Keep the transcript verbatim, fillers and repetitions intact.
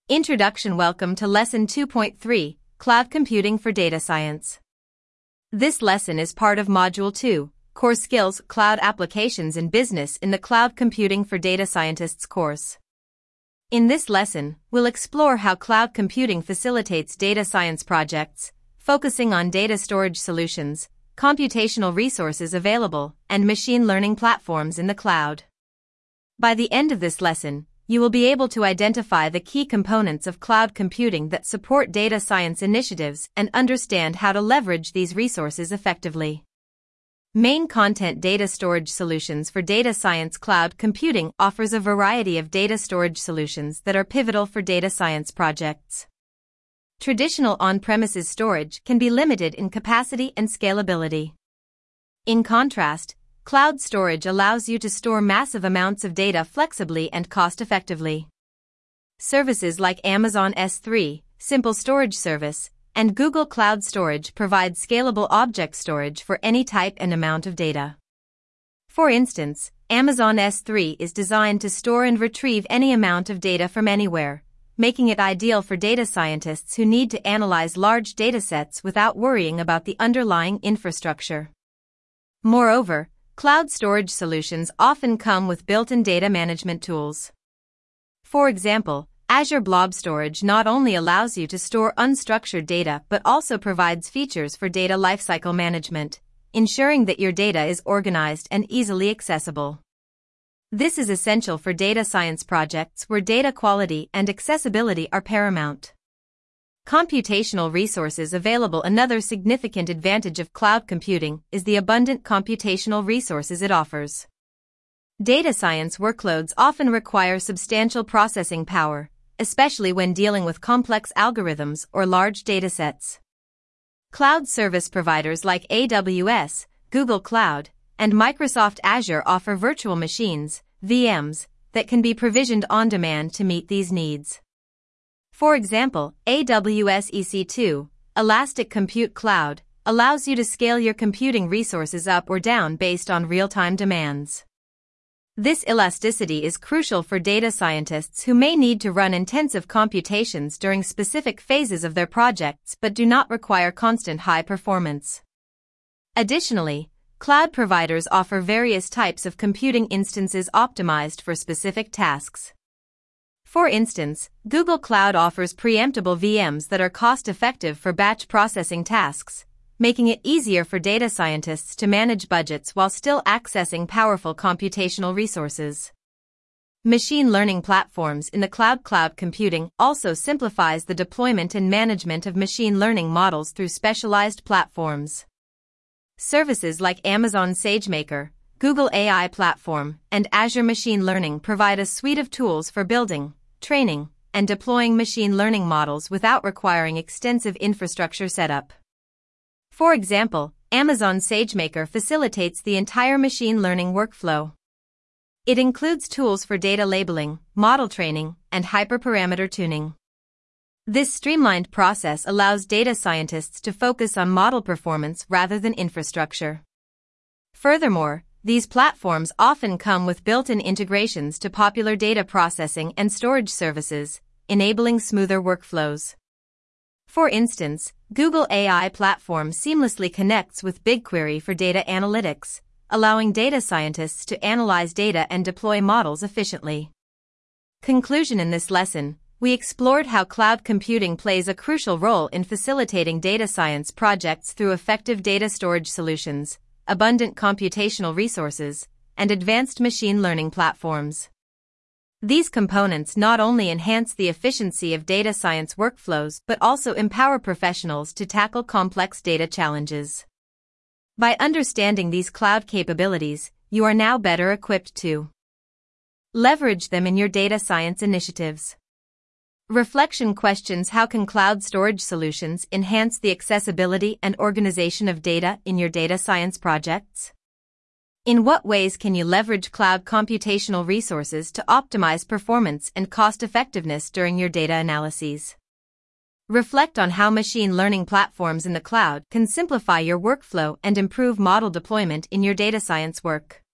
Introduction. Welcome to Lesson two point three, Cloud Computing for Data Science. This lesson is part of Module two, Core Skills, Cloud Applications in Business in the Cloud Computing for Data Scientists course. In this lesson, we'll explore how cloud computing facilitates data science projects, focusing on data storage solutions, computational resources available, and machine learning platforms in the cloud. By the end of this lesson, you will be able to identify the key components of cloud computing that support data science initiatives and understand how to leverage these resources effectively. Main Content Data Storage Solutions for Data Science. Cloud computing offers a variety of data storage solutions that are pivotal for data science projects. Traditional on-premises storage can be limited in capacity and scalability. In contrast, cloud storage allows you to store massive amounts of data flexibly and cost-effectively. Services like Amazon S three, Simple Storage Service, and Google Cloud Storage provide scalable object storage for any type and amount of data. For instance, Amazon S three is designed to store and retrieve any amount of data from anywhere, making it ideal for data scientists who need to analyze large datasets without worrying about the underlying infrastructure. Moreover, cloud storage solutions often come with built-in data management tools. For example, Azure Blob Storage not only allows you to store unstructured data but also provides features for data lifecycle management, ensuring that your data is organized and easily accessible. This is essential for data science projects where data quality and accessibility are paramount. Computational resources available. Another significant advantage of cloud computing is the abundant computational resources it offers. Data science workloads often require substantial processing power, especially when dealing with complex algorithms or large datasets. Cloud service providers like A W S, Google Cloud, and Microsoft Azure offer virtual machines, V Ms, that can be provisioned on demand to meet these needs. For example, A W S E C two, Elastic Compute Cloud, allows you to scale your computing resources up or down based on real-time demands. This elasticity is crucial for data scientists who may need to run intensive computations during specific phases of their projects but do not require constant high performance. Additionally, cloud providers offer various types of computing instances optimized for specific tasks. For instance, Google Cloud offers preemptible V Ms that are cost-effective for batch processing tasks, making it easier for data scientists to manage budgets while still accessing powerful computational resources. Machine learning platforms in the cloud. Cloud computing also simplifies the deployment and management of machine learning models through specialized platforms. Services like Amazon SageMaker, Google A I Platform, and Azure Machine Learning provide a suite of tools for building, training, and deploying machine learning models without requiring extensive infrastructure setup. For example, Amazon SageMaker facilitates the entire machine learning workflow. It includes tools for data labeling, model training, and hyperparameter tuning. This streamlined process allows data scientists to focus on model performance rather than infrastructure. Furthermore, these platforms often come with built-in integrations to popular data processing and storage services, enabling smoother workflows. For instance, Google A I Platform seamlessly connects with BigQuery for data analytics, allowing data scientists to analyze data and deploy models efficiently. Conclusion. In this lesson, we explored how cloud computing plays a crucial role in facilitating data science projects through effective data storage solutions, abundant computational resources, and advanced machine learning platforms. These components not only enhance the efficiency of data science workflows but also empower professionals to tackle complex data challenges. By understanding these cloud capabilities, you are now better equipped to leverage them in your data science initiatives. Reflection questions. How can cloud storage solutions enhance the accessibility and organization of data in your data science projects? In what ways can you leverage cloud computational resources to optimize performance and cost-effectiveness during your data analyses? Reflect on how machine learning platforms in the cloud can simplify your workflow and improve model deployment in your data science work.